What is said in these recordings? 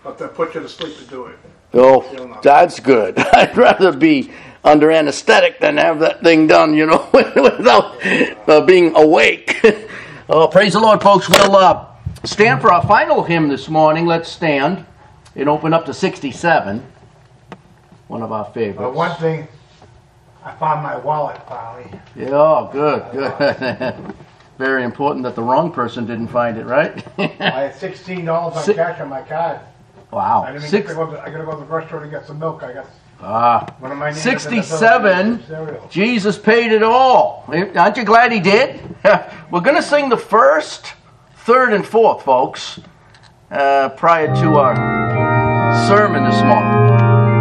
But they'll put you to sleep to do it. Oh, that's good. I'd rather be under anesthetic than have that thing done, without being awake. Oh, praise the Lord, folks. We'll stand for our final hymn this morning. Let's stand and open up to 67. One of our favorites. But one thing, I found my wallet finally. Yeah, oh, good. Very important that the wrong person didn't find it, right? I had $16 on cash on my card. Wow. I gotta go to the grocery store to get some milk. I got one of my 67. Jesus paid it all. Aren't you glad he did? We're going to sing the first, third, and fourth, folks, prior to our sermon this morning.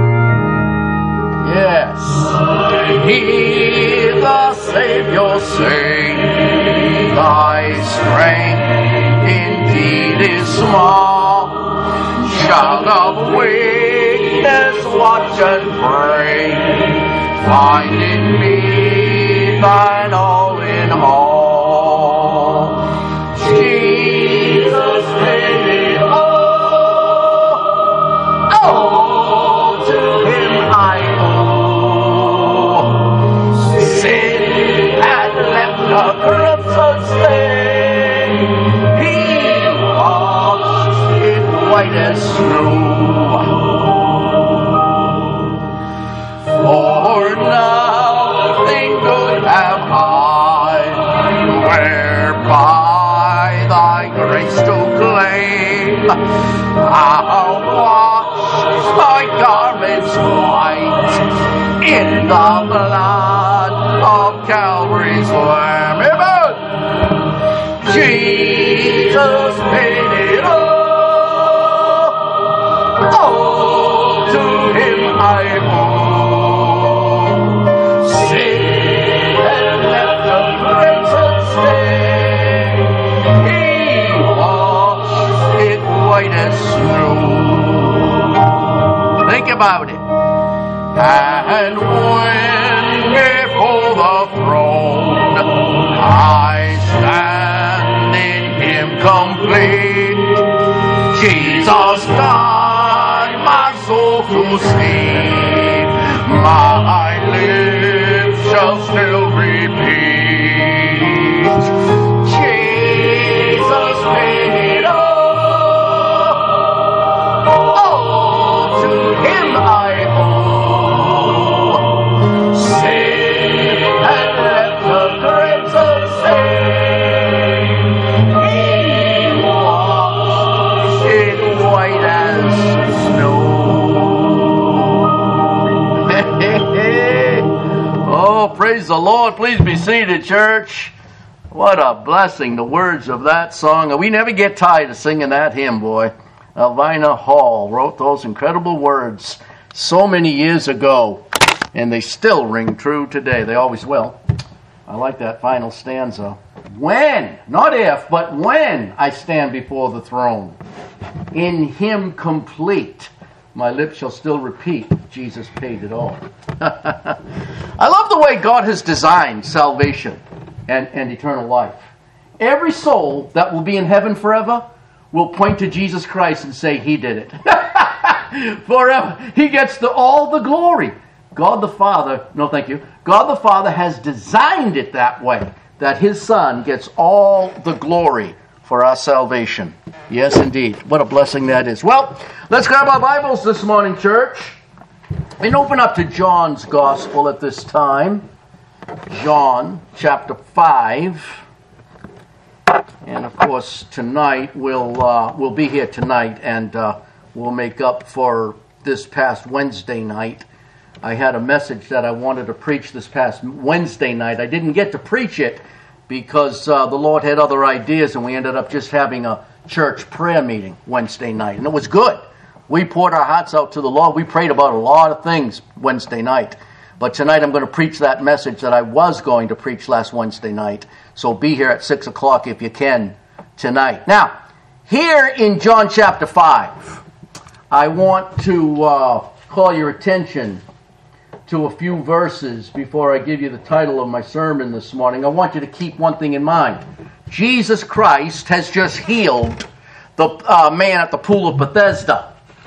Yes. I hear the Savior say, thy strength indeed is small. Child of weakness, watch and pray. Find in me thine all in all. Jesus paid it all. Oh, to him I owe. Sin had left a crimson stain. He washed it white as snow. For nothing good have I, whereby thy grace to claim. I'll wash my garments white in the blood of Calvary's Lamb. Amen. Jesus paid it all. Oh, to him I owe. Sin had left a crimson stain. He washed it white as snow. Think about it. And when before the throne I stand in him complete, Jesus died my soul to sleep. My lips shall still repeat. Jesus paid it all. Oh, to him I owe. Sin had left a crimson stain. He washed it white as snow. Oh, praise the Lord. Please be seated, church. What a blessing, the words of that song. We never get tired of singing that hymn, boy. Elvina Hall wrote those incredible words so many years ago, and they still ring true today. They always will. I like that final stanza. When, not if, but when I stand before the throne, in him complete, my lips shall still repeat, Jesus paid it all. I love the way God has designed salvation and eternal life. Every soul that will be in heaven forever will point to Jesus Christ and say, he did it. Forever. He gets all the glory. God the Father, no thank you, God the Father has designed it that way, that his Son gets all the glory for our salvation. Yes, indeed. What a blessing that is. Well, let's grab our Bibles this morning, church, and open up to John's Gospel at this time. John chapter 5. And of course, tonight we'll be here tonight, and we'll make up for this past Wednesday night. I had a message that I wanted to preach this past Wednesday night. I didn't get to preach it because the Lord had other ideas, and we ended up just having a church prayer meeting Wednesday night, and it was good. We poured our hearts out to the Lord. We prayed about a lot of things Wednesday night. But tonight I'm going to preach that message that I was going to preach last Wednesday night. So be here at 6 o'clock if you can tonight. Now, here in John chapter 5, I want to call your attention to a few verses before I give you the title of my sermon this morning. I want you to keep one thing in mind. Jesus Christ has just healed the man at the pool of Bethesda.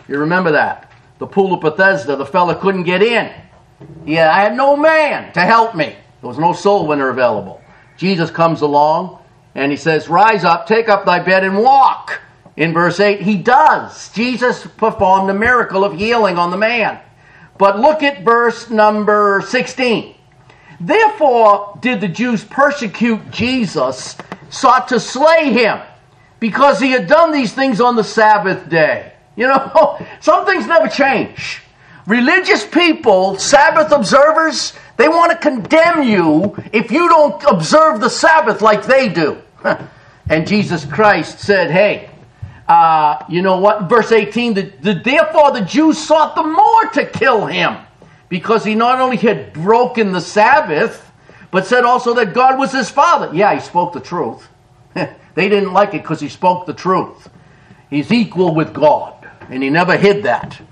You remember that? The pool of Bethesda, the fella couldn't get in. Yeah, I had no man to help me. There was no soul winner available. Jesus comes along and he says, rise up, take up thy bed and walk. In verse 8, he does. Jesus performed the miracle of healing on the man. But look at verse number 16. Therefore did the Jews persecute Jesus, sought to slay him, because he had done these things on the Sabbath day. You know, some things never change. Religious people, Sabbath observers, they want to condemn you if you don't observe the Sabbath like they do. And Jesus Christ said, hey, you know what? Verse 18, therefore the Jews sought the more to kill him, because he not only had broken the Sabbath, but said also that God was his Father. Yeah, he spoke the truth. They didn't like it because he spoke the truth. He's equal with God, and he never hid that.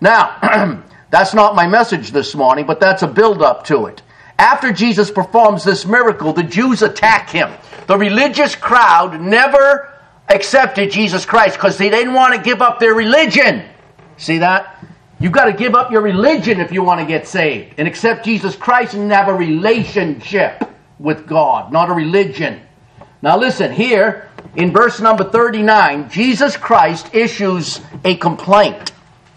Now, that's not my message this morning, but that's a build-up to it. After Jesus performs this miracle, the Jews attack him. The religious crowd never accepted Jesus Christ because they didn't want to give up their religion. See that? You've got to give up your religion if you want to get saved and accept Jesus Christ and have a relationship with God, not a religion. Now listen, here in verse number 39, Jesus Christ issues a complaint.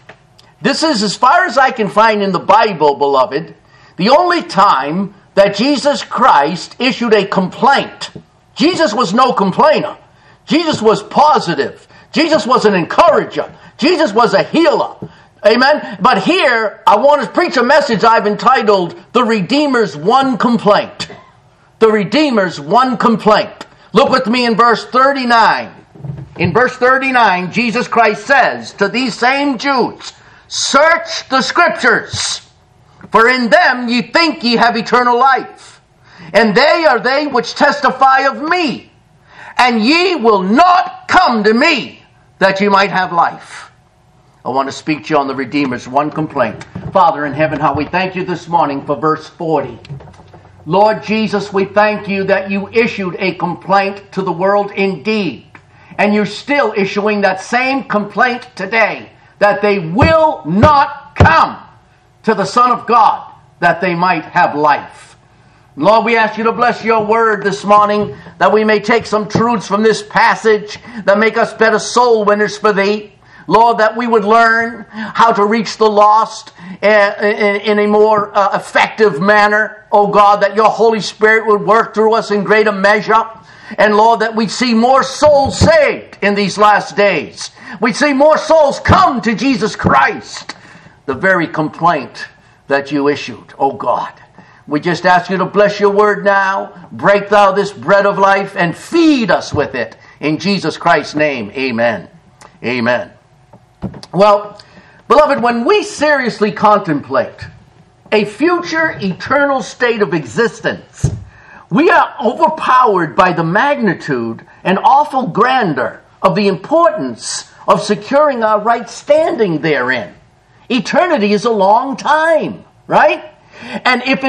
This is, as far as I can find in the Bible, beloved, the only time that Jesus Christ issued a complaint. Jesus was no complainer. Jesus was positive. Jesus was an encourager. Jesus was a healer. Amen? But here, I want to preach a message I've entitled, The Redeemer's One Complaint. The Redeemer's One Complaint. Look with me in verse 39. In verse 39, Jesus Christ says to these same Jews, search the Scriptures, for in them ye think ye have eternal life, and they are they which testify of me. And ye will not come to me, that ye might have life. I want to speak to you on the Redeemer's one complaint. Father in heaven, how we thank you this morning for verse 40. Lord Jesus, we thank you that you issued a complaint to the world indeed. And you're still issuing that same complaint today, that they will not come to the Son of God, that they might have life. Lord, we ask you to bless your word this morning, that we may take some truths from this passage that make us better soul winners for thee. Lord, that we would learn how to reach the lost in a more effective manner. Oh God, that your Holy Spirit would work through us in greater measure. And Lord, that we'd see more souls saved in these last days. We'd see more souls come to Jesus Christ. The very complaint that you issued, oh God. We just ask you to bless your word now. Break thou this bread of life and feed us with it. In Jesus Christ's name, amen. Amen. Well, beloved, when we seriously contemplate a future eternal state of existence, we are overpowered by the magnitude and awful grandeur of the importance of securing our right standing therein. Eternity is a long time, right? And if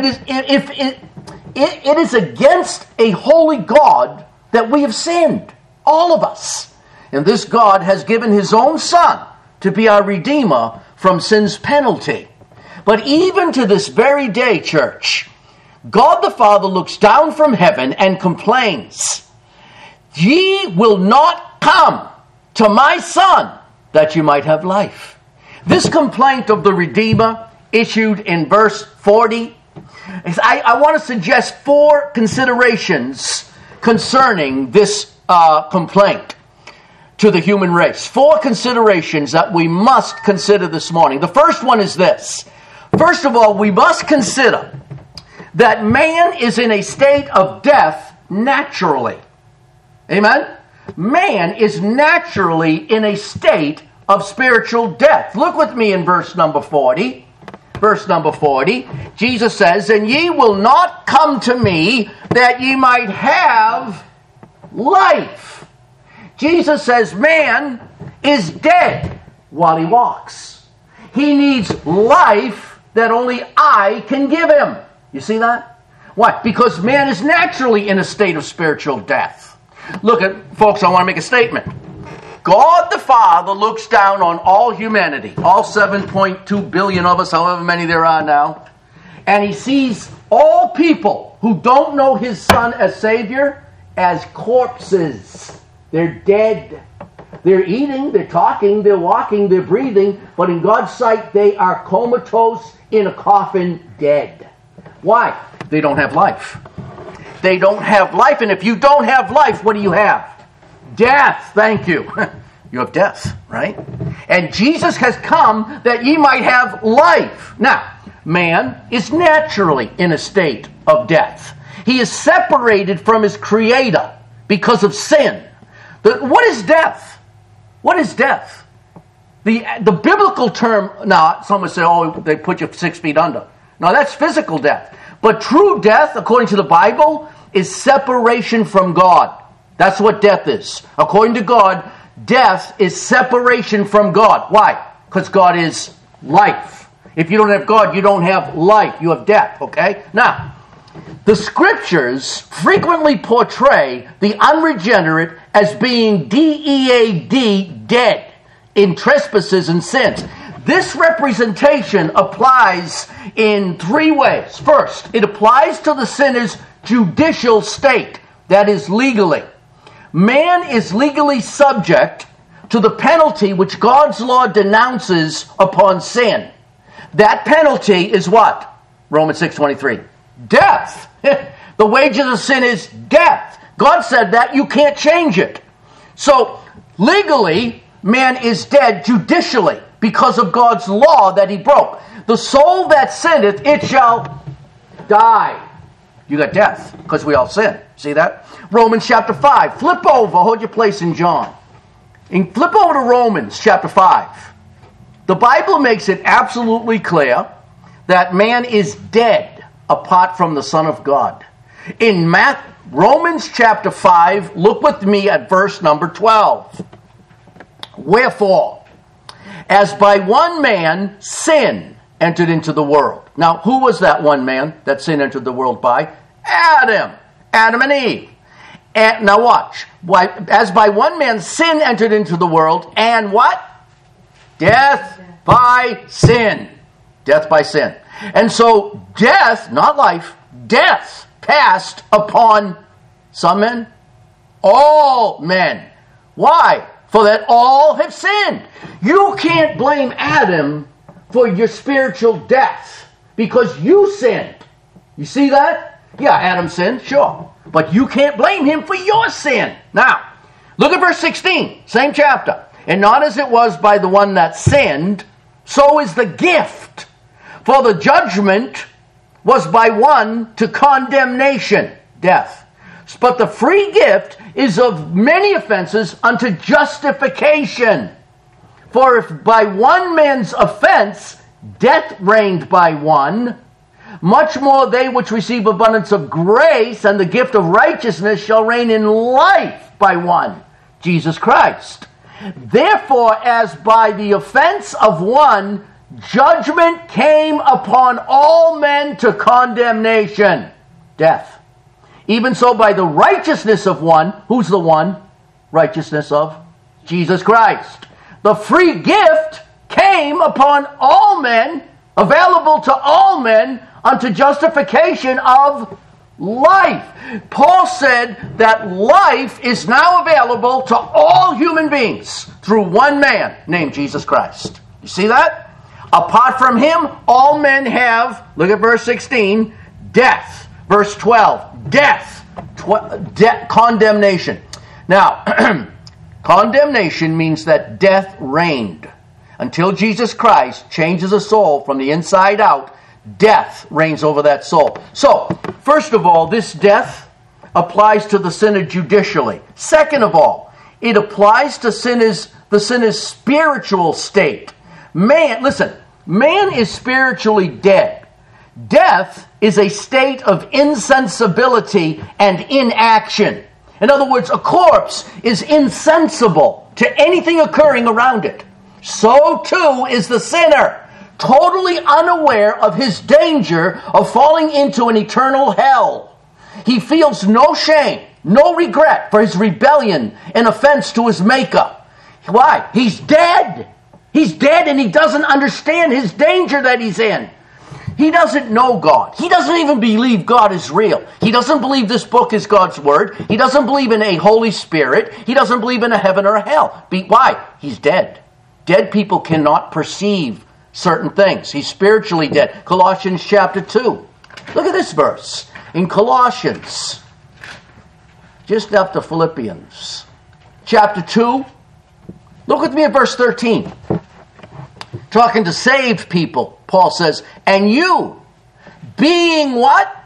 it is against a holy God that we have sinned, all of us. And this God has given his own Son to be our Redeemer from sin's penalty. But even to this very day, church, God the Father looks down from heaven and complains, ye will not come to my Son that you might have life. This complaint of the Redeemer issued in verse 40, I want to suggest 4 considerations concerning this complaint to the human race. 4 considerations that we must consider this morning. The first one is this. First of all, we must consider that man is in a state of death naturally. Amen? Man is naturally in a state of spiritual death. Look with me in verse number 40. Verse number 40, Jesus says, and ye will not come to me that ye might have life. Jesus says man is dead while he walks. He needs life that only I can give him. You see that? Why? Because man is naturally in a state of spiritual death. Look at, folks, I want to make a statement. God the Father looks down on all humanity, all 7.2 billion of us, however many there are now, and he sees all people who don't know his Son as Savior as corpses. They're dead. They're eating, they're talking, they're walking, they're breathing, but in God's sight they are comatose in a coffin, dead. Why? They don't have life. They don't have life, and if you don't have life, what do you have? Death. Thank you. You have death, right? And Jesus has come that ye might have life. Now, man is naturally in a state of death. He is separated from his Creator because of sin. What is death? What is death? The biblical term, now some would say, oh, they put you 6 feet under. No, that's physical death. But true death, according to the Bible, is separation from God. That's what death is. According to God, death is separation from God. Why? Because God is life. If you don't have God, you don't have life. You have death, okay? Now, the Scriptures frequently portray the unregenerate as being dead, dead in trespasses and sins. This representation applies in 3 ways. First, it applies to the sinner's judicial state, that is legally. Man is legally subject to the penalty which God's law denounces upon sin. That penalty is what? Romans 6:23. Death. The wages of sin is death. God said that. You can't change it. So, legally, man is dead judicially because of God's law that he broke. The soul that sinneth, it shall die. You got death because we all sin. See that? Romans chapter 5. Flip over. Hold your place in John. And flip over to Romans chapter 5. The Bible makes it absolutely clear that man is dead apart from the Son of God. In Romans chapter 5, look with me at verse number 12. Wherefore, as by one man sin entered into the world. Now, who was that one man that sin entered the world by? Adam and Eve. And now watch. As by one man sin entered into the world, and what? Death by sin. Death by sin. And so death, not life, death passed upon some men, all men. Why? For that all have sinned. You can't blame Adam for your spiritual death because you sinned. You see that? Yeah, Adam sinned, sure. But you can't blame him for your sin. Now, look at verse 16, same chapter. And not as it was by the one that sinned, so is the gift. For the judgment was by one to condemnation, death. But the free gift is of many offenses unto justification. For if by one man's offense death reigned by one, much more they which receive abundance of grace and the gift of righteousness shall reign in life by one, Jesus Christ. Therefore, as by the offense of one, judgment came upon all men to condemnation, death. Even so, by the righteousness of one, who's the one? Righteousness of Jesus Christ. The free gift came upon all men, available to all men, unto justification of life. Paul said that life is now available to all human beings through one man named Jesus Christ. You see that? Apart from him, all men have, look at verse 16, death. Verse 12, death. Condemnation. Now, condemnation means that death reigned. Until Jesus Christ changes a soul from the inside out, death reigns over that soul. So, first of all, this death applies to the sinner judicially. Second of all, it applies to the sinner's spiritual state. Man is spiritually dead. Death is a state of insensibility and inaction. In other words, a corpse is insensible to anything occurring around it. So too is the sinner, totally unaware of his danger of falling into an eternal hell. He feels no shame, no regret for his rebellion and offense to his Maker. Why? He's dead. He's dead and he doesn't understand his danger that he's in. He doesn't know God. He doesn't even believe God is real. He doesn't believe this book is God's word. He doesn't believe in a Holy Spirit. He doesn't believe in a heaven or a hell. Why? He's dead. Dead people cannot perceive certain things. He's spiritually dead. Colossians chapter 2. Look at this verse. In Colossians, just after Philippians, chapter 2, look with me at verse 13. Talking to saved people, Paul says, and you, being what?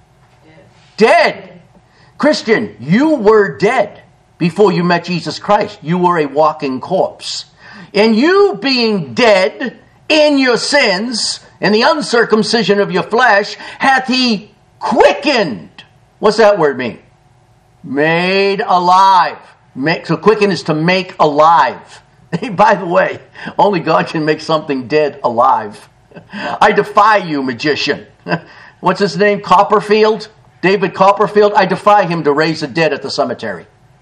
Dead. Christian, you were dead before you met Jesus Christ. You were a walking corpse. And you being dead in your sins, and the uncircumcision of your flesh, hath he quickened. What's that word mean? Made alive. So quicken is to make alive. By the way, only God can make something dead alive. I defy you, magician. What's his name? Copperfield? David Copperfield? I defy him to raise the dead at the cemetery.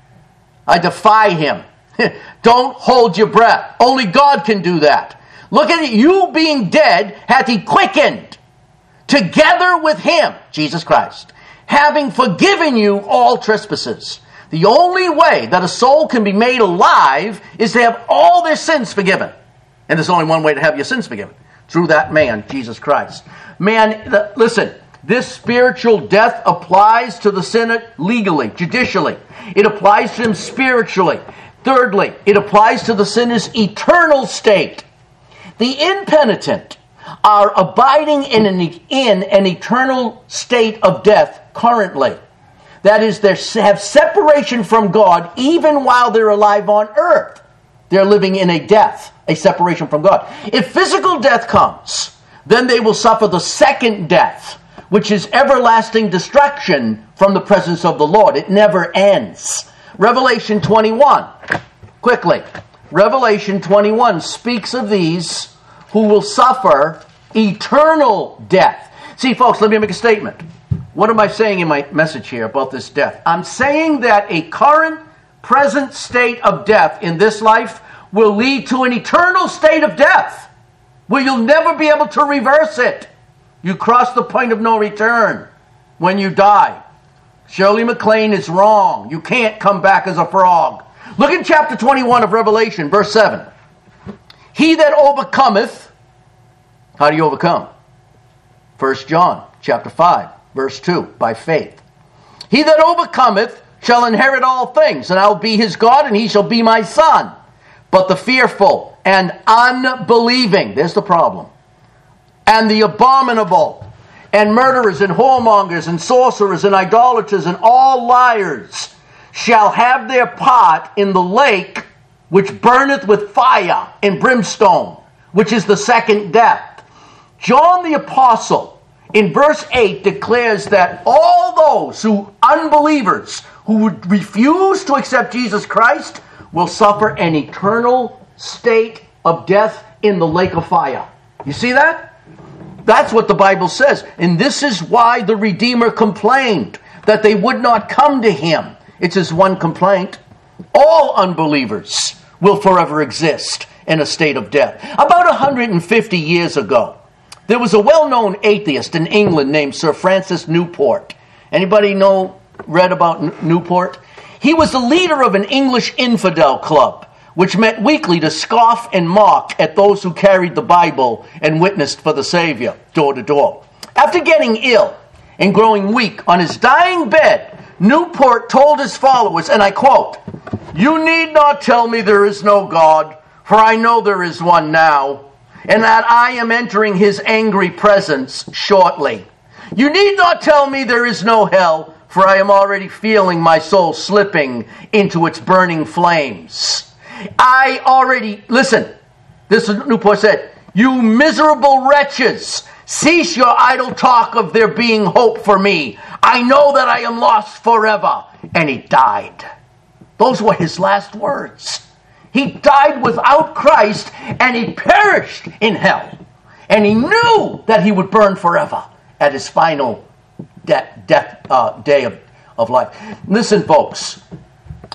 I defy him. Don't hold your breath. Only God can do that. Look at it. You being dead hath he quickened together with him, Jesus Christ, having forgiven you all trespasses. The only way that a soul can be made alive is to have all their sins forgiven. And there's only one way to have your sins forgiven. Through that man, Jesus Christ. Man, listen, this spiritual death applies to the sinner legally, judicially. It applies to him spiritually. Thirdly, it applies to the sinner's eternal state. The impenitent are abiding in an eternal state of death currently. That is, they have separation from God even while they're alive on earth. They're living in a death, a separation from God. If physical death comes, then they will suffer the second death, which is everlasting destruction from the presence of the Lord. It never ends. Revelation 21. Quickly. Revelation 21 speaks of these who will suffer eternal death. See, folks, let me make a statement. What am I saying in my message here about this death? I'm saying that a current, present state of death in this life will lead to an eternal state of death where you'll never be able to reverse it. You cross the point of no return when you die. Shirley MacLaine is wrong. You can't come back as a frog. Look at chapter 21 of Revelation, verse 7. He that overcometh, how do you overcome? 1 John chapter 5. Verse 2, by faith. He that overcometh shall inherit all things, and I will be his God, and he shall be my son. But the fearful and unbelieving, there's the problem, and the abominable, and murderers, and whoremongers, and sorcerers, and idolaters, and all liars, shall have their part in the lake which burneth with fire and brimstone, which is the second death. John the Apostle, in verse 8, declares that all those unbelievers who would refuse to accept Jesus Christ will suffer an eternal state of death in the lake of fire. You see that? That's what the Bible says. And this is why the Redeemer complained that they would not come to him. It's his one complaint. All unbelievers will forever exist in a state of death. About 150 years ago, there was a well-known atheist in England named Sir Francis Newport. Anybody read about Newport? He was the leader of an English infidel club, which met weekly to scoff and mock at those who carried the Bible and witnessed for the Savior, door to door. After getting ill and growing weak on his dying bed, Newport told his followers, and I quote, "You need not tell me there is no God, for I know there is one now, and that I am entering his angry presence shortly. You need not tell me there is no hell, for I am already feeling my soul slipping into its burning flames. Listen, this is Newport said, you miserable wretches, cease your idle talk of there being hope for me. I know that I am lost forever. And he died. Those were his last words. He died without Christ, and he perished in hell. And he knew that he would burn forever at his final day of life. Listen, folks.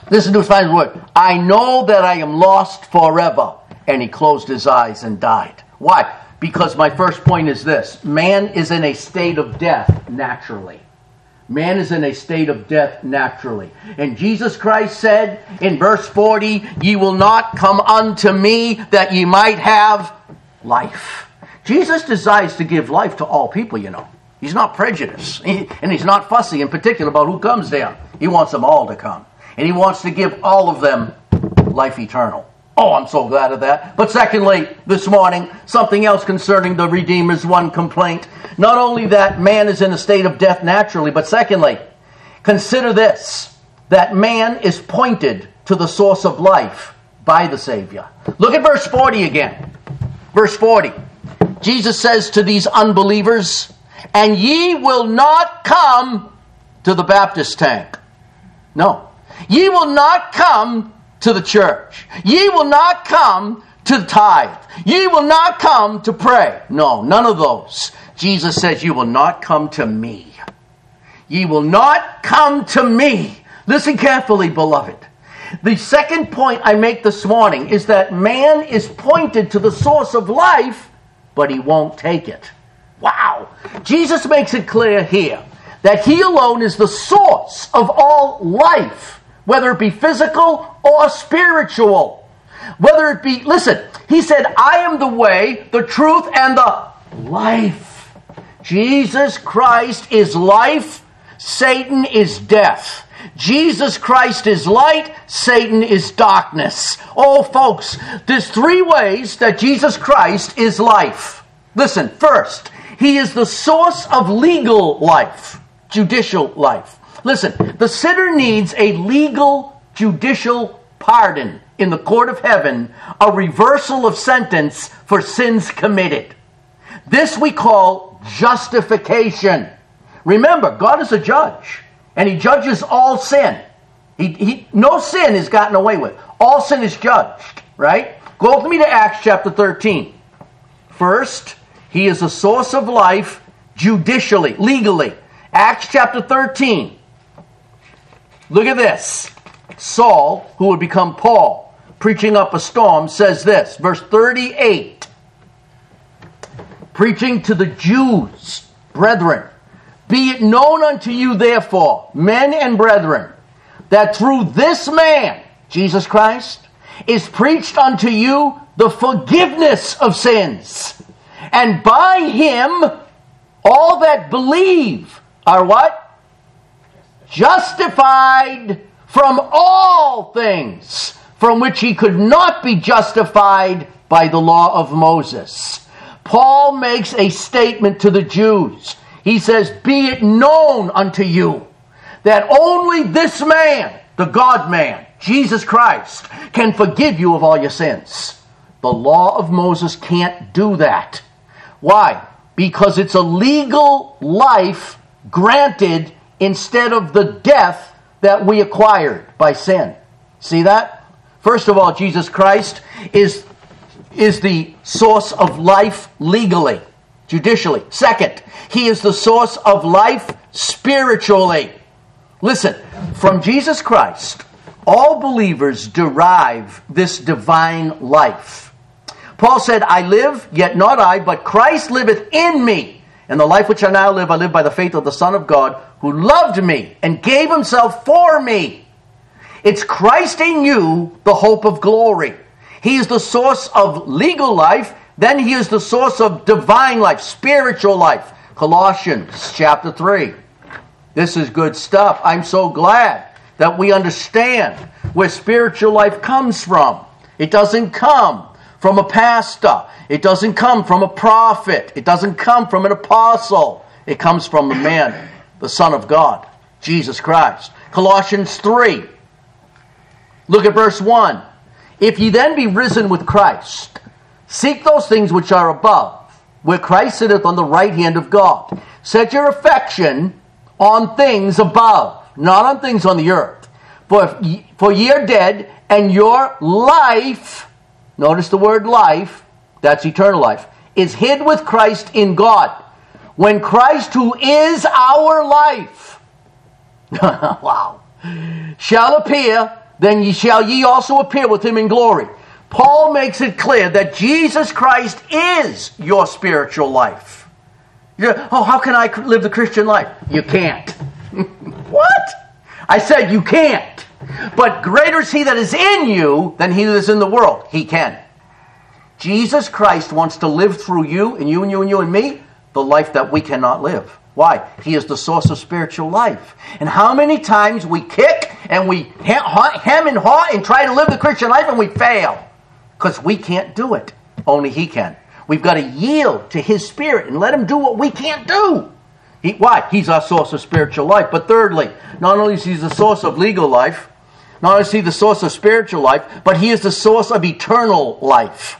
Listen to his final word. I know that I am lost forever. And he closed his eyes and died. Why? Because my first point is this. Man is in a state of death naturally. Man is in a state of death naturally. And Jesus Christ said in verse 40, ye will not come unto me that ye might have life. Jesus desires to give life to all people, you know. He's not prejudiced. And he's not fussy in particular about who comes there. He wants them all to come. And he wants to give all of them life eternal. Oh, I'm so glad of that. But secondly, this morning, something else concerning the Redeemer's one complaint. Not only that man is in a state of death naturally, but secondly, consider this, that man is pointed to the source of life by the Savior. Look at verse 40 again. Verse 40. Jesus says to these unbelievers, and ye will not come to the baptist tank. No. Ye will not come to the church. Ye will not come to tithe. Ye will not come to pray. No, none of those. Jesus says, you will not come to me. Ye will not come to me. Listen carefully, beloved. The second point I make this morning is that man is pointed to the source of life, but he won't take it. Wow. Jesus makes it clear here that he alone is the source of all life, whether it be physical or spiritual. Whether it be, listen, he said, I am the way, the truth, and the life. Jesus Christ is life, Satan is death. Jesus Christ is light, Satan is darkness. Oh, folks, there's three ways that Jesus Christ is life. Listen, first, he is the source of legal life, judicial life. Listen, the sinner needs a legal, judicial pardon in the court of heaven, a reversal of sentence for sins committed. This we call justification. Remember, God is a judge, and he judges all sin. No sin is gotten away with. All sin is judged, right? Go with me to Acts chapter 13. First, he is a source of life judicially, legally. Acts chapter 13. Look at this. Saul, who would become Paul, preaching up a storm, says this, verse 38. Preaching to the Jews, brethren, be it known unto you therefore, men and brethren, that through this man, Jesus Christ, is preached unto you the forgiveness of sins. And by him, all that believe are what? Justified from all things from which he could not be justified by the law of Moses. Paul makes a statement to the Jews. He says, be it known unto you that only this man, the God-man, Jesus Christ, can forgive you of all your sins. The law of Moses can't do that. Why? Because it's a legal life granted instead of the death that we acquired by sin. See that? First of all, Jesus Christ is the source of life legally, judicially. Second, he is the source of life spiritually. Listen, from Jesus Christ, all believers derive this divine life. Paul said, I live, yet not I, but Christ liveth in me. And the life which I now live, I live by the faith of the Son of God, who loved me and gave himself for me. It's Christ in you, the hope of glory. He is the source of legal life. Then he is the source of divine life, spiritual life. Colossians chapter 3. This is good stuff. I'm so glad that we understand where spiritual life comes from. It doesn't come from a pastor. It doesn't come from a prophet. It doesn't come from an apostle. It comes from the man, the Son of God, Jesus Christ. Colossians 3. Look at verse 1. If ye then be risen with Christ, seek those things which are above, where Christ sitteth on the right hand of God. Set your affection on things above, not on things on the earth. For ye are dead, and your life, notice the word life, that's eternal life, is hid with Christ in God. When Christ, who is our life, wow, shall appear, then shall ye also appear with him in glory. Paul makes it clear that Jesus Christ is your spiritual life. How can I live the Christian life? You can't. What? I said you can't. But greater is he that is in you than he that is in the world. He can. Jesus Christ wants to live through you and you and you and you and me the life that we cannot live. Why? He is the source of spiritual life. And how many times we kick and we hem and haw and try to live the Christian life and we fail. Because we can't do it. Only he can. We've got to yield to his Spirit and let him do what we can't do. Why? He's our source of spiritual life. But thirdly, not only is he the source of legal life, not only is he the source of spiritual life, but he is the source of eternal life.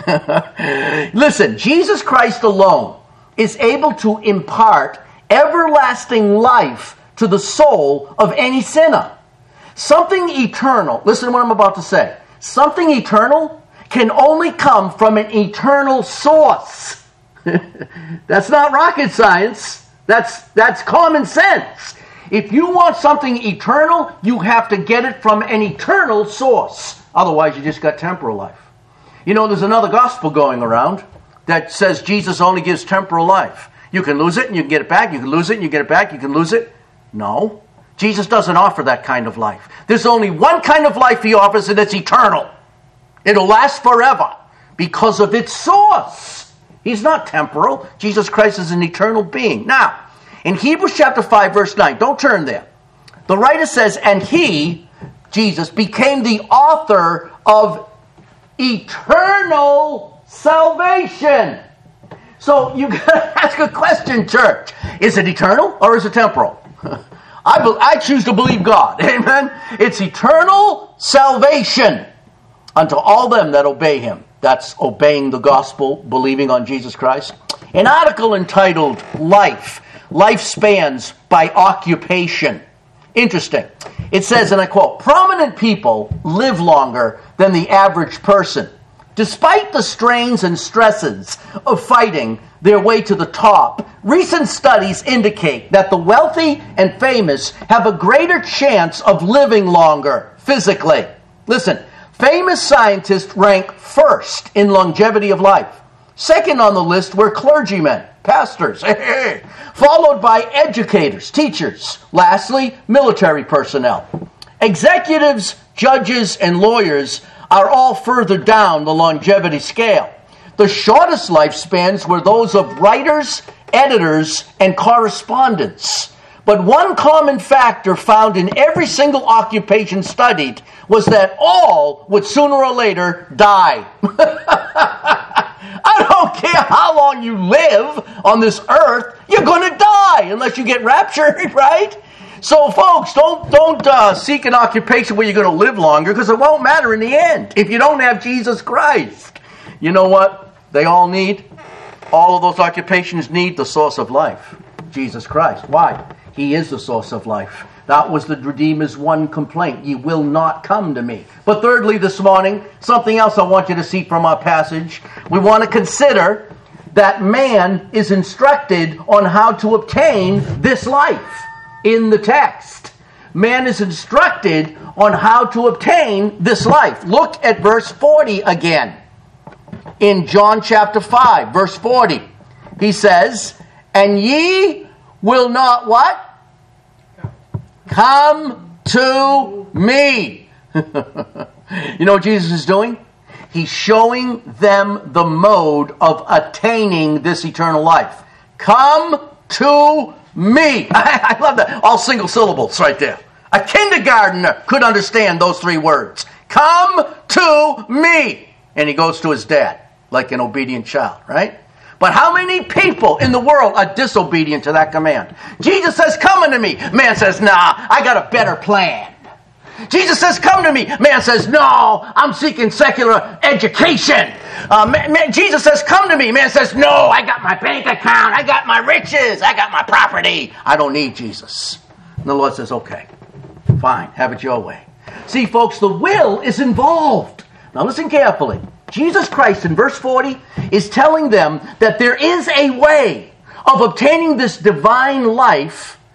Listen, Jesus Christ alone is able to impart everlasting life to the soul of any sinner. Something eternal, listen to what I'm about to say. Something eternal can only come from an eternal source. That's not rocket science. That's common sense. If you want something eternal, you have to get it from an eternal source. Otherwise, you just got temporal life. You know, there's another gospel going around that says Jesus only gives temporal life. You can lose it and you can get it back. You can lose it and you get it back. You can lose it. No. Jesus doesn't offer that kind of life. There's only one kind of life he offers, and it's eternal. It'll last forever because of its source. He's not temporal. Jesus Christ is an eternal being. Now, in Hebrews chapter 5, verse 9, don't turn there. The writer says, and he, Jesus, became the author of eternal salvation. So you got to ask a question, church. Is it eternal or is it temporal? I choose to believe God. Amen. It's eternal salvation unto all them that obey him. That's obeying the gospel, believing on Jesus Christ. An article entitled Life. Life spans by occupation. Interesting. It says, and I quote, prominent people live longer than the average person. Despite the strains and stresses of fighting their way to the top, recent studies indicate that the wealthy and famous have a greater chance of living longer physically. Listen, famous scientists rank first in longevity of life. Second on the list were clergymen, pastors, followed by educators, teachers. Lastly, military personnel. Executives, judges, and lawyers are all further down the longevity scale. The shortest lifespans were those of writers, editors, and correspondents. But one common factor found in every single occupation studied was that all would sooner or later die. I don't care how long you live on this earth, you're going to die unless you get raptured, right? So folks, don't seek an occupation where you're going to live longer, because it won't matter in the end if you don't have Jesus Christ. You know what they all need? All of those occupations need the source of life, Jesus Christ. Why? He is the source of life. That was the Redeemer's one complaint. Ye will not come to me. But thirdly, this morning, something else I want you to see from our passage. We want to consider that man is instructed on how to obtain this life in the text. Man is instructed on how to obtain this life. Look at verse 40 again. In John chapter 5, verse 40, he says, and ye will not what? Come to me. You know what Jesus is doing? He's showing them the mode of attaining this eternal life. Come to me. I love that. All single syllables right there. A kindergartner could understand those three words. Come to me. And he goes to his dad like an obedient child, right? But how many people in the world are disobedient to that command? Jesus says, come unto me. Man says, nah, I got a better plan. Jesus says, come to me. Man says, no, I'm seeking secular education. Jesus says, come to me. Man says, no, I got my bank account. I got my riches. I got my property. I don't need Jesus. And the Lord says, okay, fine, have it your way. See, folks, the will is involved. Now listen carefully. Jesus Christ in verse 40 is telling them that there is a way of obtaining this divine life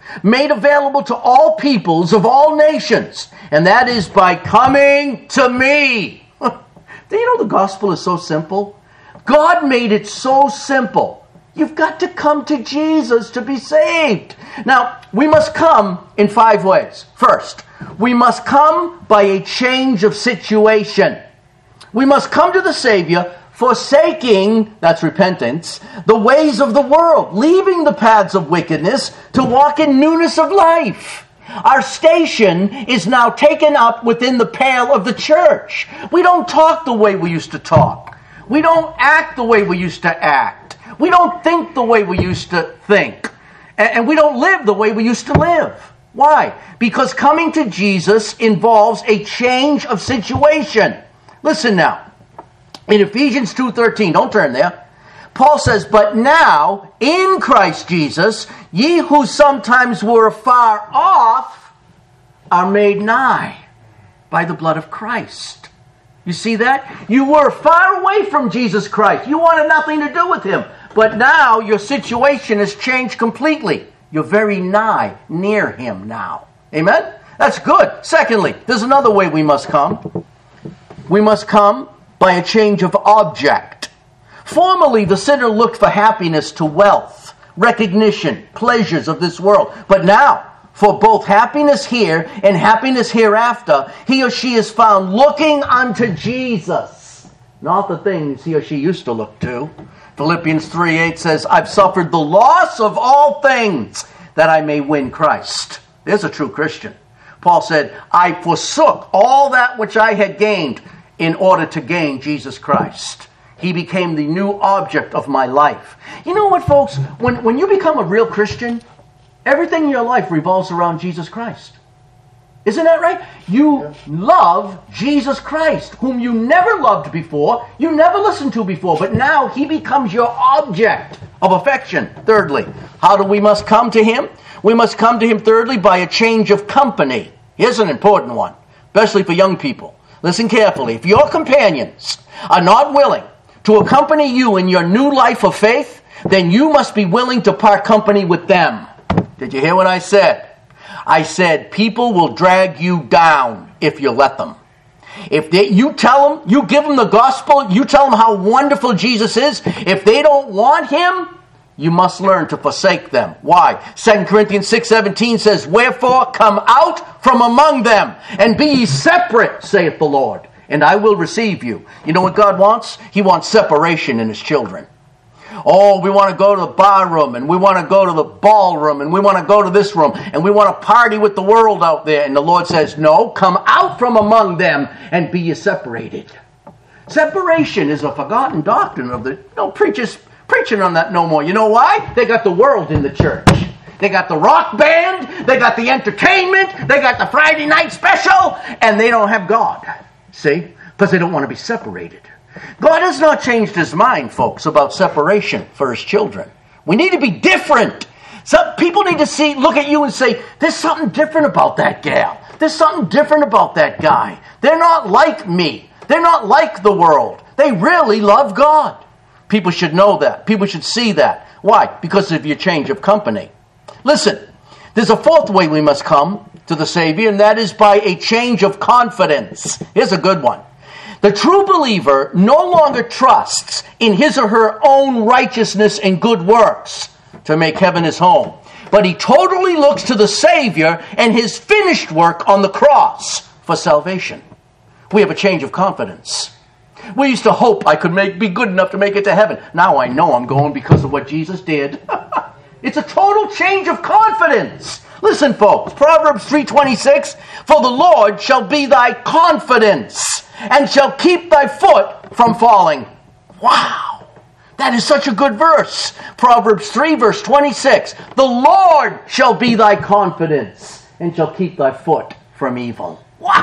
made available to all peoples of all nations, and that is by coming to me. Do you know the gospel is so simple? God made it so simple. You've got to come to Jesus to be saved. Now, we must come in 5 ways. First, we must come by a change of situation. We must come to the Savior forsaking, that's repentance, the ways of the world, leaving the paths of wickedness to walk in newness of life. Our station is now taken up within the pale of the church. We don't talk the way we used to talk. We don't act the way we used to act. We don't think the way we used to think. And we don't live the way we used to live. Why? Because coming to Jesus involves a change of situation. Listen now. In Ephesians 2:13, don't turn there, Paul says, "But now, in Christ Jesus, ye who sometimes were far off are made nigh by the blood of Christ." You see that? You were far away from Jesus Christ. You wanted nothing to do with Him. But now your situation has changed completely. You're very nigh, near Him now. Amen? That's good. Secondly, there's another way we must come. We must come by a change of object. Formerly, the sinner looked for happiness to wealth, recognition, pleasures of this world. But now, for both happiness here and happiness hereafter, he or she is found looking unto Jesus, not the things he or she used to look to. Philippians 3:8 says, "I've suffered the loss of all things that I may win Christ." There's a true Christian. Paul said, "I forsook all that which I had gained in order to gain Jesus Christ." He became the new object of my life. You know what, folks? When you become a real Christian, everything in your life revolves around Jesus Christ. Isn't that right? You love Jesus Christ, whom you never loved before, you never listened to before, but now He becomes your object of affection. Thirdly, how do we must come to Him? We must come to Him, thirdly, by a change of company. Here's an important one, especially for young people. Listen carefully. If your companions are not willing to accompany you in your new life of faith, then you must be willing to part company with them. Did you hear what I said? I said people will drag you down if you let them. If you tell them, you give them the gospel, you tell them how wonderful Jesus is, if they don't want Him, you must learn to forsake them. Why? 2 Corinthians 6:17 says, "Wherefore come out from among them, and be ye separate, saith the Lord, and I will receive you." You know what God wants? He wants separation in His children. Oh, we want to go to the bar room, and we want to go to the ballroom, and we want to go to this room, and we want to party with the world out there. And the Lord says, no, come out from among them and be ye separated. Separation is a forgotten doctrine of the preachers preaching on that no more. You know why? They got the world in the church. They got the rock band, they got the entertainment, they got the Friday night special, and they don't have God. See? Because they don't want to be separated. God has not changed His mind, folks, about separation for His children. We need to be different. Some people need to look at you and say, there's something different about that gal. There's something different about that guy. They're not like me. They're not like the world. They really love God. People should know that. People should see that. Why? Because of your change of company. Listen, there's a fourth way we must come to the Savior, and that is by a change of confidence. Here's a good one. The true believer no longer trusts in his or her own righteousness and good works to make heaven his home, but he totally looks to the Savior and His finished work on the cross for salvation. We have a change of confidence. We used to hope I could be good enough to make it to heaven. Now I know I'm going because of what Jesus did. It's a total change of confidence. Listen, folks, Proverbs 3:26, "For the Lord shall be thy confidence, and shall keep thy foot from falling." Wow! That is such a good verse. Proverbs 3, verse 26, "The Lord shall be thy confidence, and shall keep thy foot from evil."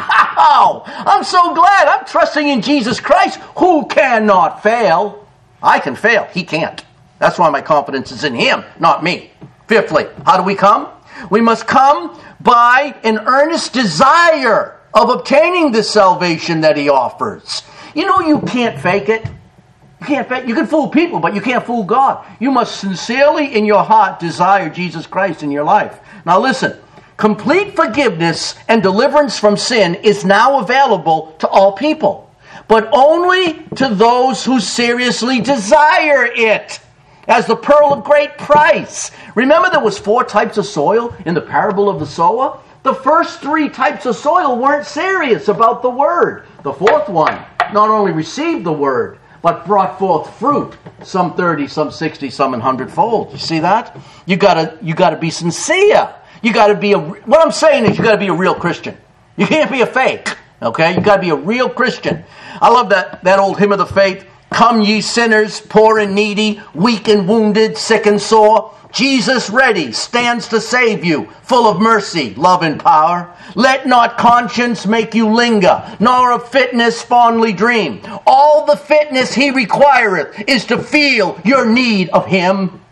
Wow! I'm so glad. I'm trusting in Jesus Christ, who cannot fail. I can fail. He can't. That's why my confidence is in Him, not me. Fifthly, how do we come? We must come by an earnest desire of obtaining the salvation that He offers. You know you can't fake it. You can't. You can fool people, but you can't fool God. You must sincerely in your heart desire Jesus Christ in your life. Now listen, complete forgiveness and deliverance from sin is now available to all people, but only to those who seriously desire it as the pearl of great price. Remember there was 4 types of soil in the parable of the sower? The first 3 types of soil weren't serious about the word. The 4th one not only received the word, but brought forth fruit, some 30, some 60, some 100-fold. You see that? You gotta be sincere. You gotta be what I'm saying is you gotta be a real Christian. You can't be a fake. Okay? You gotta be a real Christian. I love that old hymn of the faith. Come ye sinners, poor and needy, weak and wounded, sick and sore. Jesus ready stands to save you, full of mercy, love, and power. Let not conscience make you linger, nor of fitness fondly dream. All the fitness he requireth is to feel your need of him.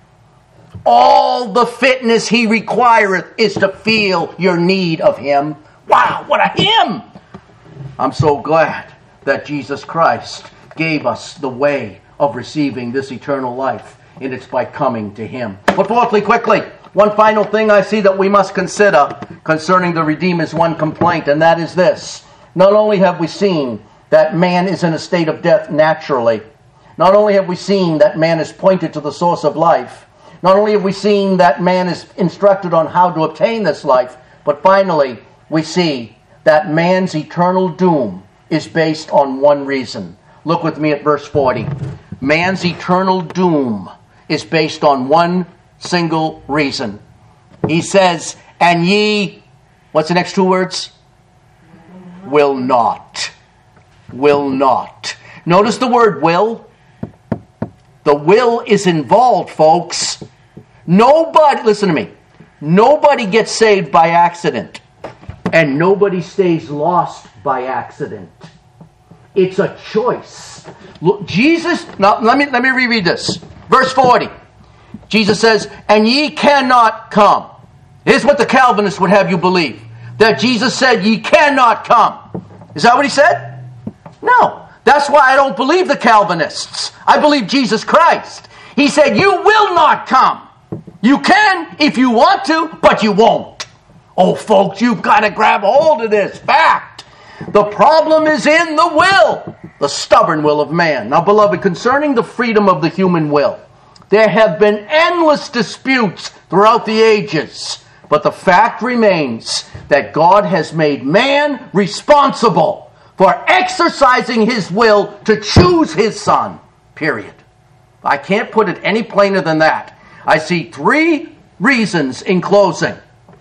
All the fitness he requireth is to feel your need of him. Wow, what a hymn! I'm so glad that Jesus Christ gave us the way of receiving this eternal life. And it's by coming to him. But fourthly, quickly, one final thing I see that we must consider concerning the Redeemer's one complaint, and that is this. Not only have we seen that man is in a state of death naturally, not only have we seen that man is pointed to the source of life, not only have we seen that man is instructed on how to obtain this life, but finally we see that man's eternal doom is based on one reason. Look with me at verse 40. Man's eternal doom is based on one single reason. He says, and ye, what's the next 2 words? Will not. Will not. Notice the word will. The will is involved, folks. Nobody, listen to me, nobody gets saved by accident, and nobody stays lost by accident. It's a choice. Look, Jesus, now let me reread this. Verse 40. Jesus says, and ye cannot come. Here's what the Calvinists would have you believe. That Jesus said, ye cannot come. Is that what he said? No. That's why I don't believe the Calvinists. I believe Jesus Christ. He said, you will not come. You can if you want to, but you won't. Oh, folks, you've got to grab hold of this fact. The problem is in the will, the stubborn will of man. Now, beloved, concerning the freedom of the human will, there have been endless disputes throughout the ages, but the fact remains that God has made man responsible for exercising his will to choose his son, period. I can't put it any plainer than that. I see 3 reasons in closing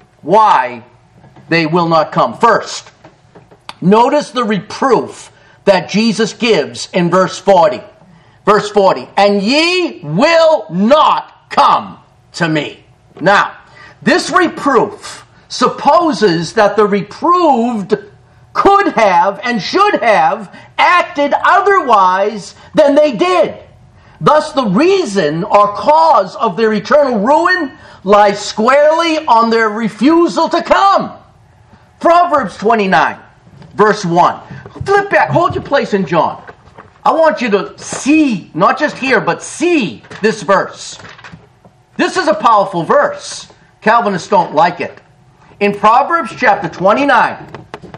why they will not come. First, notice the reproof that Jesus gives in verse 40. Verse 40, and ye will not come to me. Now, this reproof supposes that the reproved could have and should have acted otherwise than they did. Thus, the reason or cause of their eternal ruin lies squarely on their refusal to come. Proverbs 29, verse 1. Flip back. Hold your place in John. I want you to see, not just hear, but see this verse. This is a powerful verse. Calvinists don't like it. In Proverbs chapter 29,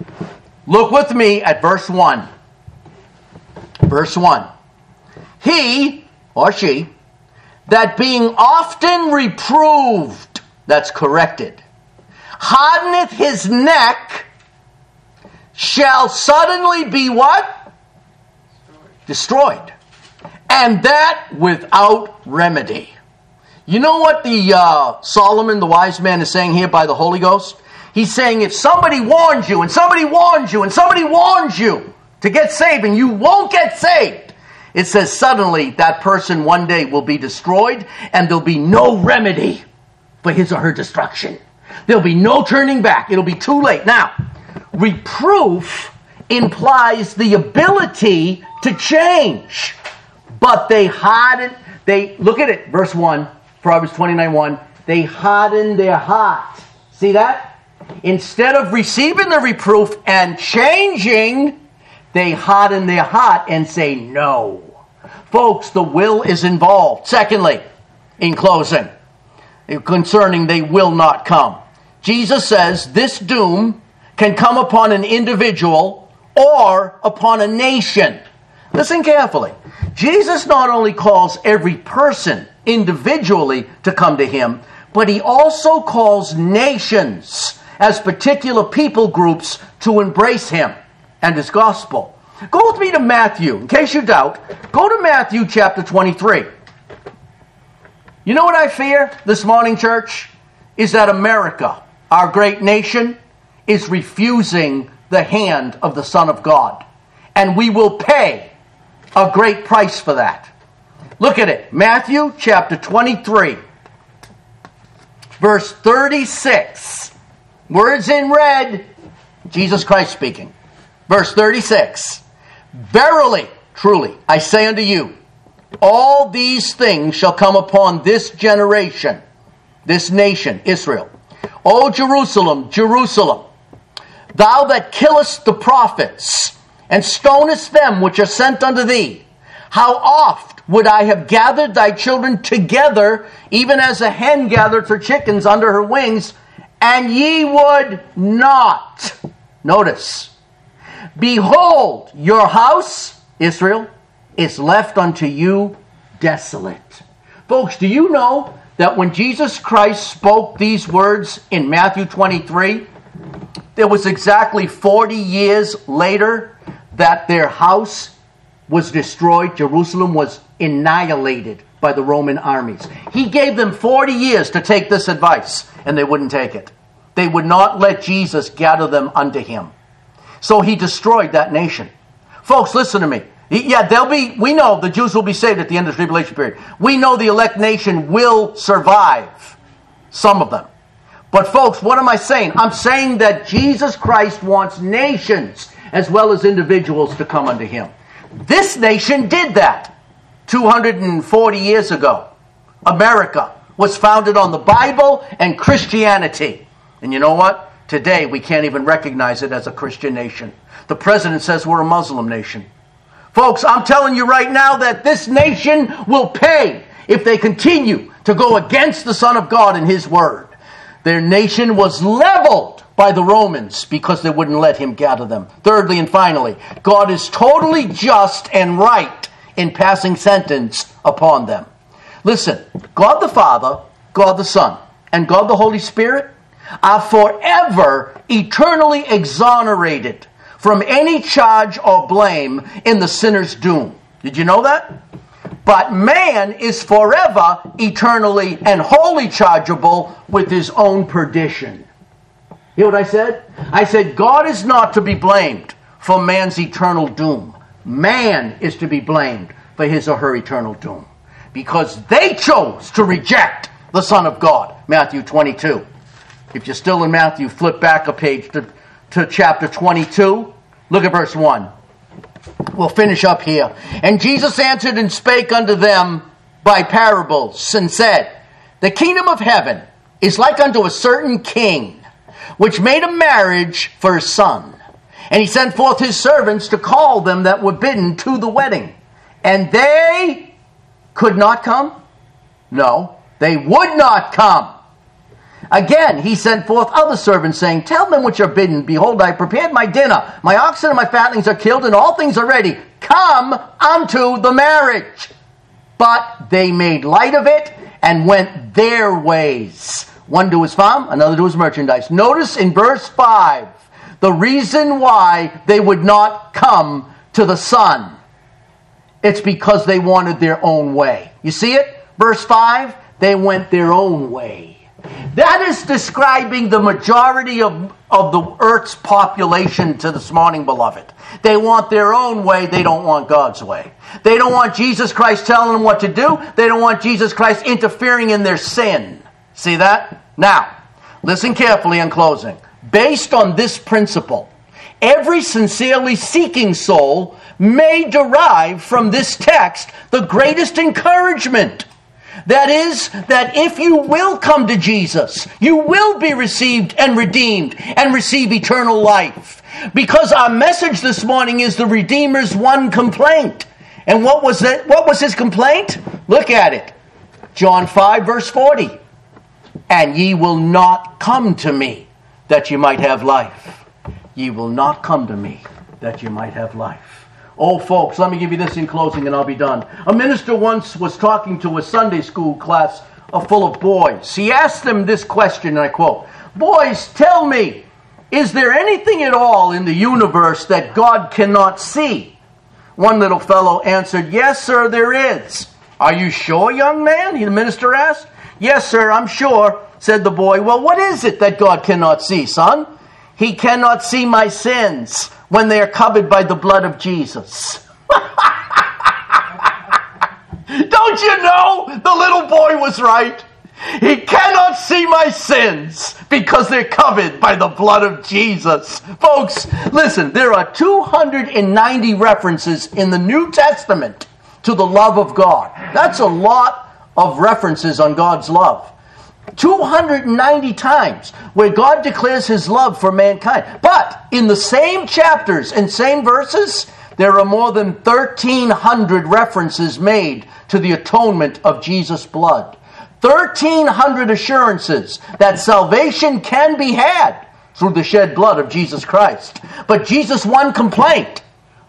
look with me at verse 1. Verse 1. He, or she, that being often reproved, that's corrected, hardeneth his neck, shall suddenly be what? Destroyed. And that without remedy. You know what the Solomon, the wise man, is saying here by the Holy Ghost? He's saying if somebody warns you, and somebody warns you, and somebody warns you to get saved, and you won't get saved, it says suddenly that person one day will be destroyed, and there'll be no remedy for his or her destruction. There'll be no turning back. It'll be too late. Now, reproof implies the ability to change. But they harden, look at it, verse 1, Proverbs 29:1, they harden their heart. See that? Instead of receiving the reproof and changing, they harden their heart and say no. Folks, the will is involved. Secondly, in closing, concerning they will not come. Jesus says this doom can come upon an individual or upon a nation. Listen carefully. Jesus not only calls every person individually to come to him, but he also calls nations as particular people groups to embrace him and his gospel. Go with me to Matthew. In case you doubt, go to Matthew chapter 23. You know what I fear this morning, church? Is that America, our great nation, is refusing the hand of the Son of God. And we will pay a great price for that. Look at it. Matthew chapter 23, verse 36. Words in red. Jesus Christ speaking. Verse 36. Verily, truly, I say unto you, all these things shall come upon this generation, this nation, Israel. O Jerusalem, Jerusalem, thou that killest the prophets, and stonest them which are sent unto thee, how oft would I have gathered thy children together, even as a hen gathereth her chickens under her wings, and ye would not. Notice, behold, your house, Israel, is left unto you desolate. Folks, do you know that when Jesus Christ spoke these words in Matthew 23, there was exactly 40 years later that their house was destroyed. Jerusalem was annihilated by the Roman armies. He gave them 40 years to take this advice, and they wouldn't take it. They would not let Jesus gather them unto him. So he destroyed that nation. Folks, listen to me. Yeah, we know the Jews will be saved at the end of the tribulation period. We know the elect nation will survive. Some of them. But folks, what am I saying? I'm saying that Jesus Christ wants nations as well as individuals to come unto him. This nation did that 240 years ago. America was founded on the Bible and Christianity. And you know what? Today we can't even recognize it as a Christian nation. The president says we're a Muslim nation. Folks, I'm telling you right now that this nation will pay if they continue to go against the Son of God and his word. Their nation was leveled by the Romans because they wouldn't let him gather them. Thirdly and finally, God is totally just and right in passing sentence upon them. Listen, God the Father, God the Son, and God the Holy Spirit are forever eternally exonerated from any charge or blame in the sinner's doom. Did you know that? But man is forever eternally and wholly chargeable with his own perdition. Hear what I said? I said God is not to be blamed for man's eternal doom. Man is to be blamed for his or her eternal doom. Because they chose to reject the Son of God. Matthew 22. If you're still in Matthew, flip back a page to chapter 22. Look at verse 1. We'll finish up here. And Jesus answered and spake unto them by parables, and said, the kingdom of heaven is like unto a certain king, which made a marriage for his son. And he sent forth his servants to call them that were bidden to the wedding. And they could not come? No, they would not come. Again, he sent forth other servants, saying, tell them which are bidden, behold, I have prepared my dinner. My oxen and my fatlings are killed, and all things are ready. Come unto the marriage. But they made light of it, and went their ways. One to his farm, another to his merchandise. Notice in verse 5, the reason why they would not come to the Son. It's because they wanted their own way. You see it? Verse 5, they went their own way. That is describing the majority of the earth's population to this morning, beloved. They want their own way. They don't want God's way. They don't want Jesus Christ telling them what to do. They don't want Jesus Christ interfering in their sin. See that? Now, listen carefully in closing. Based on this principle, every sincerely seeking soul may derive from this text the greatest encouragement. That is, that if you will come to Jesus, you will be received and redeemed and receive eternal life. Because our message this morning is the Redeemer's one complaint. And what was it? What was his complaint? Look at it. John 5, verse 40. And ye will not come to me that you might have life. Ye will not come to me that you might have life. Oh, folks, let me give you this in closing and I'll be done. A minister once was talking to a Sunday school class full of boys. He asked them this question, and I quote, "Boys, tell me, is there anything at all in the universe that God cannot see?" One little fellow answered, "Yes, sir, there is." "Are you sure, young man?" the minister asked. "Yes, sir, I'm sure," said the boy. "Well, what is it that God cannot see, son?" "He cannot see my sins when they are covered by the blood of Jesus." Don't you know the little boy was right? He cannot see my sins because they're covered by the blood of Jesus. Folks, listen, there are 290 references in the New Testament to the love of God. That's a lot of references on God's love. 290 times where God declares his love for mankind. But in the same chapters and same verses, there are more than 1,300 references made to the atonement of Jesus' blood. 1,300 assurances that salvation can be had through the shed blood of Jesus Christ. But Jesus' one complaint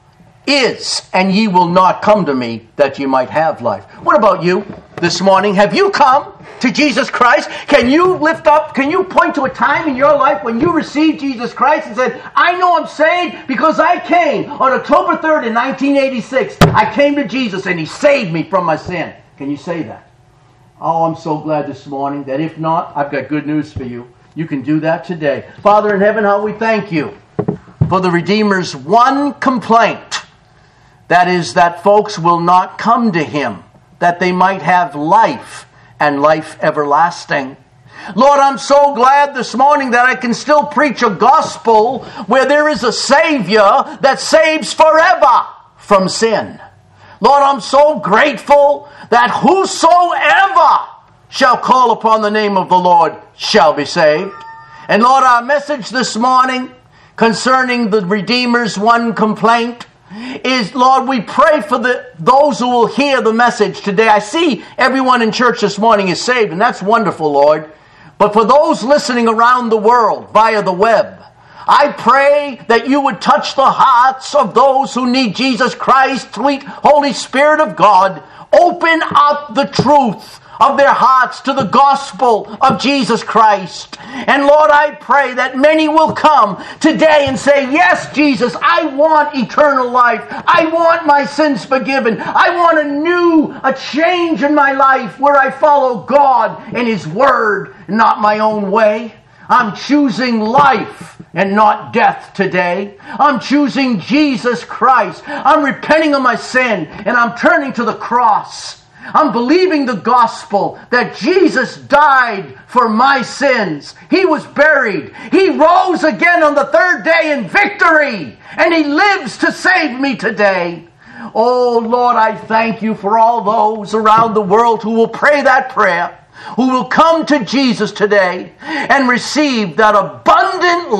is, "And ye will not come to me that ye might have life." What about you this morning? Have you come to Jesus Christ? Can you lift up, can you point to a time in your life when you received Jesus Christ and said, "I know I'm saved because I came on October 3rd in 1986. I came to Jesus and he saved me from my sin"? Can you say that? Oh, I'm so glad this morning that if not, I've got good news for you. You can do that today. Father in heaven, how we thank you for the Redeemer's one complaint. That is that folks will not come to him that they might have life and life everlasting. Lord, I'm so glad this morning that I can still preach a gospel where there is a Savior that saves forever from sin. Lord, I'm so grateful that whosoever shall call upon the name of the Lord shall be saved. And Lord, our message this morning concerning the Redeemer's one complaint is, Lord, we pray for those who will hear the message today. I see everyone in church this morning is saved, and that's wonderful, Lord. But for those listening around the world via the web, I pray that you would touch the hearts of those who need Jesus Christ. Sweet Holy Spirit of God, open up the truth of their hearts to the gospel of Jesus Christ. And Lord, I pray that many will come today and say, "Yes, Jesus, I want eternal life. I want my sins forgiven. I want a change in my life where I follow God and his word, not my own way. I'm choosing life and not death today. I'm choosing Jesus Christ. I'm repenting of my sin and I'm turning to the cross. I'm believing the gospel that Jesus died for my sins. He was buried. He rose again on the third day in victory. And he lives to save me today. Oh, Lord, I thank you for all those around the world who will pray that prayer, who will come to Jesus today and receive that abundant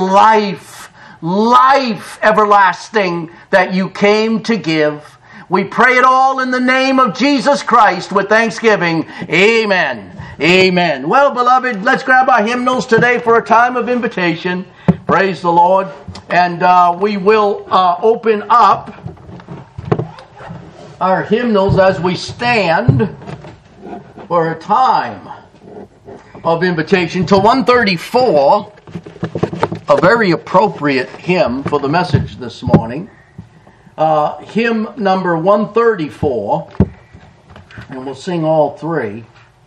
life everlasting that you came to give. We pray it all in the name of Jesus Christ with thanksgiving. Amen. Amen. Well, beloved, let's grab our hymnals today for a time of invitation. Praise the Lord. And we will open up our hymnals as we stand for a time of invitation to 134, a very appropriate hymn for the message this morning. Hymn number 134, and we'll sing all three.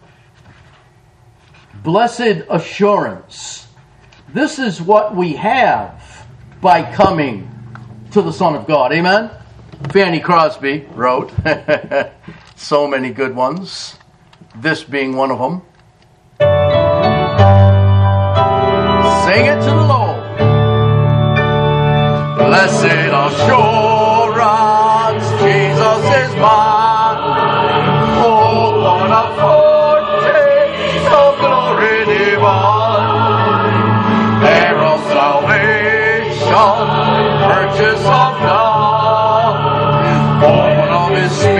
Blessed Assurance. This is what we have by coming to the Son of God. Amen? Fanny Crosby wrote so many good ones, this being one of them. Sing it to the Lord. Blessed Assurance. Jesus is mine. Oh, what a foretaste of glory divine. Heir of salvation, purchase of God, born of his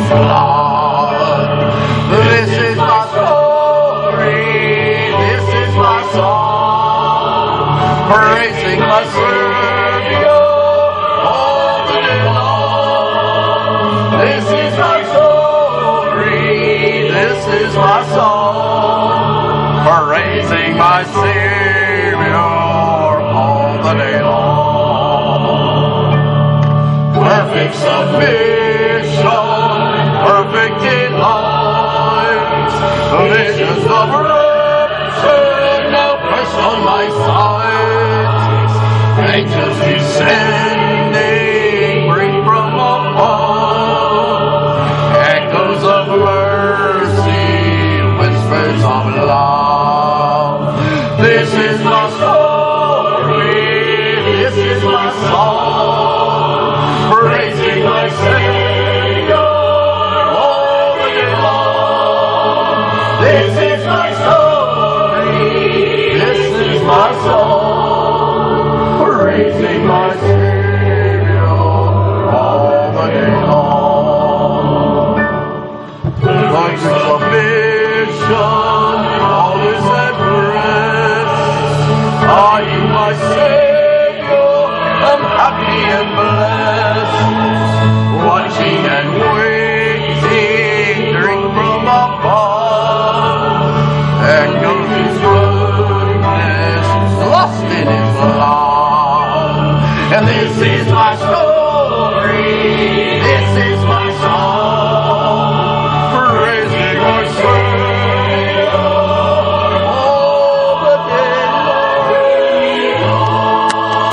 His blood. This is my story. This is my song. Praising my Savior all the day long. This is my story. This is my song. Praising my Savior all the day long. Perfect submission, perfect delight. Visions of rapture now press on my sight. Angels descending bring from above echoes of mercy, whispers of love. This is my story. This is my song. Praising my Savior all the day long. This is my story. This is my song. Praising my Savior all the day long. Perfect submission, all is at rest. Are you my Savior? I'm happy and blessed. Watching and waiting, drink from above. Echoes His goodness, lost in His love. And this is my story. This is my song. Praising my Savior all the day long.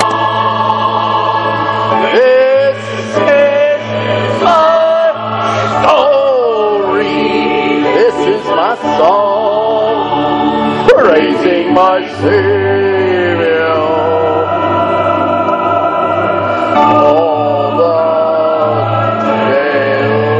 This is my story. This is my song. Praising my Savior all the day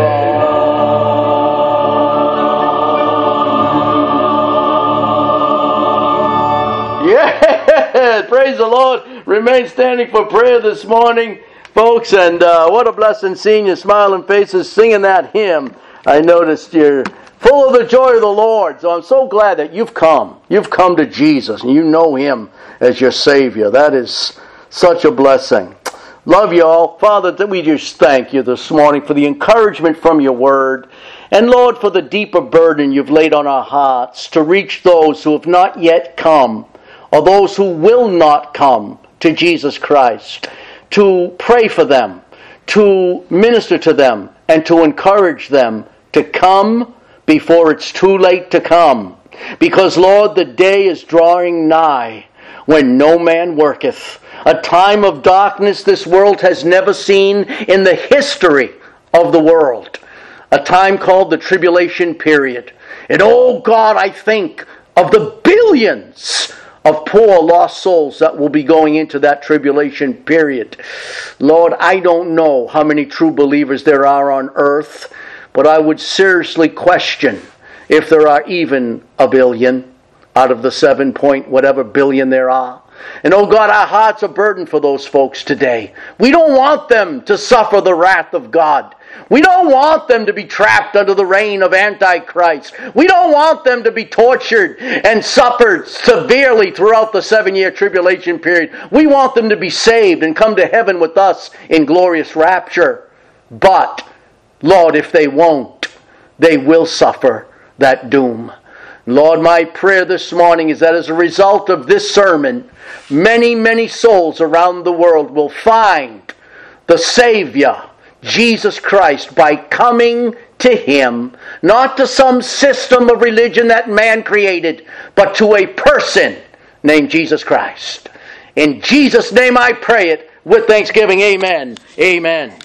long. Yeah, praise the Lord. Remain standing for prayer this morning, folks, and what a blessing seeing your smiling faces singing that hymn. I noticed you're full of the joy of the Lord, so I'm so glad that you've come. You've come to Jesus, and you know Him as your Savior. That is such a blessing. Love you all. Father, that we just thank you this morning for the encouragement from your word, and Lord, for the deeper burden you've laid on our hearts to reach those who have not yet come, or those who will not come to Jesus Christ, to pray for them, to minister to them, and to encourage them to come before it's too late to come. Because, Lord, the day is drawing nigh when no man worketh. A time of darkness this world has never seen in the history of the world. A time called the tribulation period. And oh God, I think of the billions of poor lost souls that will be going into that tribulation period. Lord, I don't know how many true believers there are on earth, but I would seriously question if there are even a billion out of the 7 point whatever billion there are. And oh God, our hearts are burdened for those folks today. We don't want them to suffer the wrath of God. We don't want them to be trapped under the reign of Antichrist. We don't want them to be tortured and suffered severely throughout the 7-year tribulation period. We want them to be saved and come to heaven with us in glorious rapture. But, Lord, if they won't, they will suffer that doom. Lord, my prayer this morning is that as a result of this sermon, many, many souls around the world will find the Savior, Jesus Christ, by coming to Him, not to some system of religion that man created, but to a person named Jesus Christ. In Jesus' name I pray it with thanksgiving. Amen. Amen.